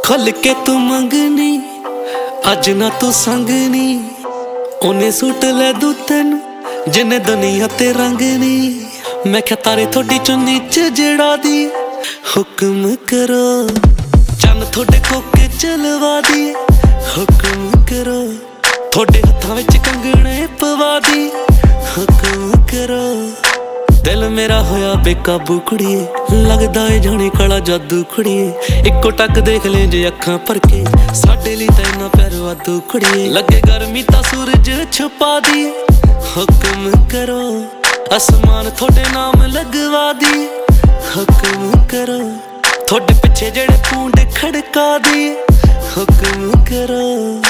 खुल के तू मंगनी अज ना तू संगनी उन्हें सूट ले दू तेन जिन्हें दुनिया ते रंगनी। मैं क्या तारे थोड़ी चुन्नी च जड़ा दी हुक्म करो चन्न थोड़े कोके चलवा दी हुक्म करो थोड़े हत्थां विच कंगणे पवा दी हुक्म करो। दिल मेरा होया बेकाबू कुड़िए लगदा है जाने काला जादू कुड़िए इक्को टक देख ले जे अखां भर के साडे लई तां इन्ना प्यार वादू कुड़िए लगे गर्मी तां सूरज छुपा दी हुक्म करो आसमान थोड़े नाम लगवा दी हुक्म करो थोड़े पिछे जेड़े पूंड खड़का दी हुक्म करो।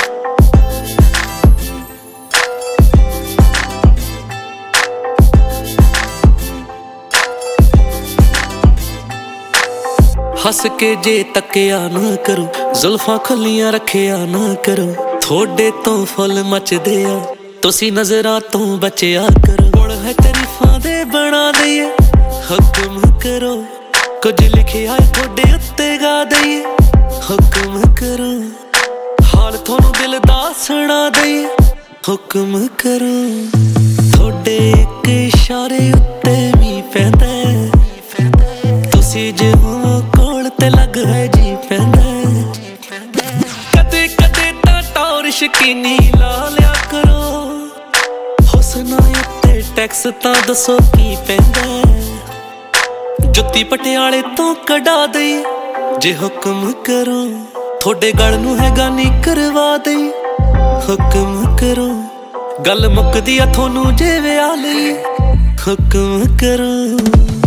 हस के जे तकिया ना करो जुल्फां खुलियां रखिया ना करो थोड़े तो फुल मचदे आ तुसी नजरां तो बचिया करो। गुण है तरीफां दे बना दईए हुक्म करो कुछ लिखिया थोड़े उत्ते गा दईए हुक्म करो हाल थोनू दिल दा सुना दईए हुक्म करो। थोड़े एक इशारे उत्ते मीं पैंदा तुसी जे हो ते लग है जी पैंदा कदे कदे तां टौर शकीनी ला लिया करो हुस्ना उत्ते टैक्स तां दसो की पैंदा जुत्ती पटियाले तो कढा दई जे हुक्म करो थोड़े गल नूं है गानी करवा दई हुक्म करो गल मुकदी आ थोनू जे विआह लई हुक्म करो।